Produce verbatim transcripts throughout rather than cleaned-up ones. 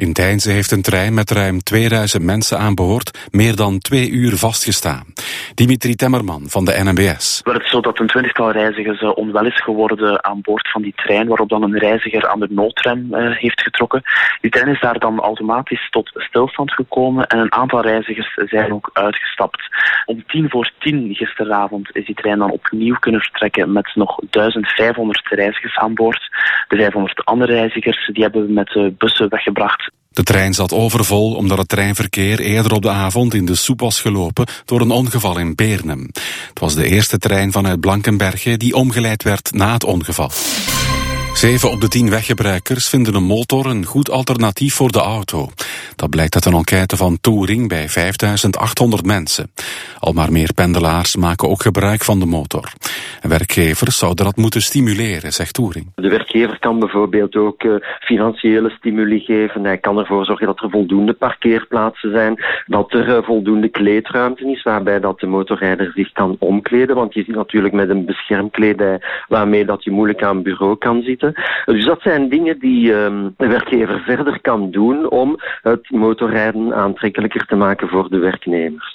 In Deinze heeft een trein met ruim tweeduizend mensen aan boord meer dan twee uur vastgestaan. Dimitri Temmerman van de N M B S. Het is zo dat een twintigtal reizigers uh, onwel is geworden aan boord van die trein, waarop dan een reiziger aan de noodrem uh, heeft getrokken. Die trein is daar dan automatisch tot stilstand gekomen en een aantal reizigers zijn ook uitgestapt. Om tien voor tien gisteravond is die trein dan opnieuw kunnen vertrekken met nog duizend vijfhonderd reizigers aan boord. De vijfhonderd andere reizigers die hebben we met uh, bussen weggebracht. De trein zat overvol omdat het treinverkeer eerder op de avond in de soep was gelopen door een ongeval in Beernem. Het was de eerste trein vanuit Blankenberge die omgeleid werd na het ongeval. Zeven op de tien weggebruikers vinden een motor een goed alternatief voor de auto. Dat blijkt uit een enquête van Touring bij vijfduizend achthonderd mensen. Al maar meer pendelaars maken ook gebruik van de motor. En werkgevers zouden dat moeten stimuleren, zegt Touring. De werkgever kan bijvoorbeeld ook uh, financiële stimuli geven. Hij kan ervoor zorgen dat er voldoende parkeerplaatsen zijn, dat er uh, voldoende kleedruimte is, waarbij dat de motorrijder zich kan omkleden. Want je zit natuurlijk met een beschermkledij waarmee dat je moeilijk aan het bureau kan zitten. Dus dat zijn dingen die uh, de werkgever verder kan doen om het motorrijden aantrekkelijker te maken voor de werknemers.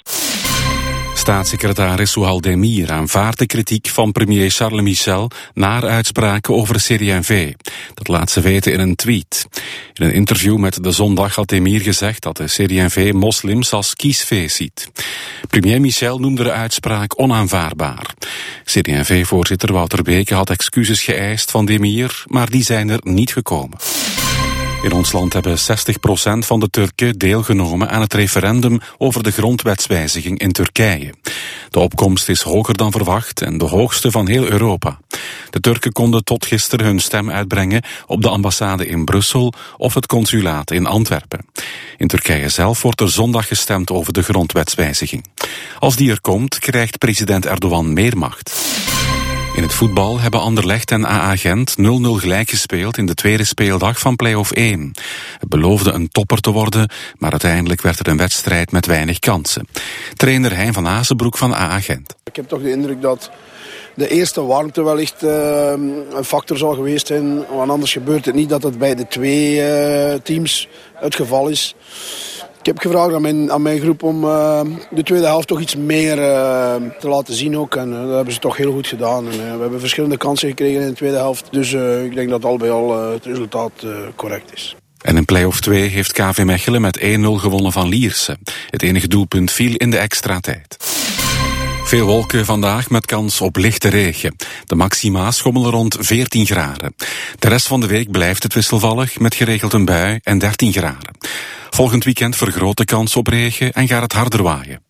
Staatssecretaris Souhal Demir aanvaardt de kritiek van premier Charles Michel naar uitspraken over C D en V. Dat laat ze weten in een tweet. In een interview met De Zondag had Demir gezegd dat de C D en V moslims als kiesvee ziet. Premier Michel noemde de uitspraak onaanvaardbaar. C D en V-voorzitter Wouter Beke had excuses geëist van Demir, maar die zijn er niet gekomen. In ons land hebben zestig procent van de Turken deelgenomen aan het referendum over de grondwetswijziging in Turkije. De opkomst is hoger dan verwacht en de hoogste van heel Europa. De Turken konden tot gisteren hun stem uitbrengen op de ambassade in Brussel of het consulaat in Antwerpen. In Turkije zelf wordt er zondag gestemd over de grondwetswijziging. Als die er komt, krijgt president Erdogan meer macht. In het voetbal hebben Anderlecht en A A Gent nul nul gelijk gespeeld in de tweede speeldag van play-off één. Het beloofde een topper te worden, maar uiteindelijk werd het een wedstrijd met weinig kansen. Trainer Hein van Azenbroek van A A Gent. Ik heb toch de indruk dat de eerste warmte wellicht uh, een factor zal geweest zijn. Want anders gebeurt het niet dat het bij de twee uh, teams het geval is. Ik heb gevraagd aan mijn, aan mijn groep om uh, de tweede helft toch iets meer uh, te laten zien ook. En uh, dat hebben ze toch heel goed gedaan. En, uh, we hebben verschillende kansen gekregen in de tweede helft. Dus uh, ik denk dat al bij al uh, het resultaat uh, correct is. En in play-off twee heeft K V Mechelen met één nul gewonnen van Lierse. Het enige doelpunt viel in de extra tijd. Veel wolken vandaag met kans op lichte regen. De maxima schommelen rond veertien graden. De rest van de week blijft het wisselvallig met geregeld een bui en dertien graden. Volgend weekend vergroot de kans op regen en gaat het harder waaien.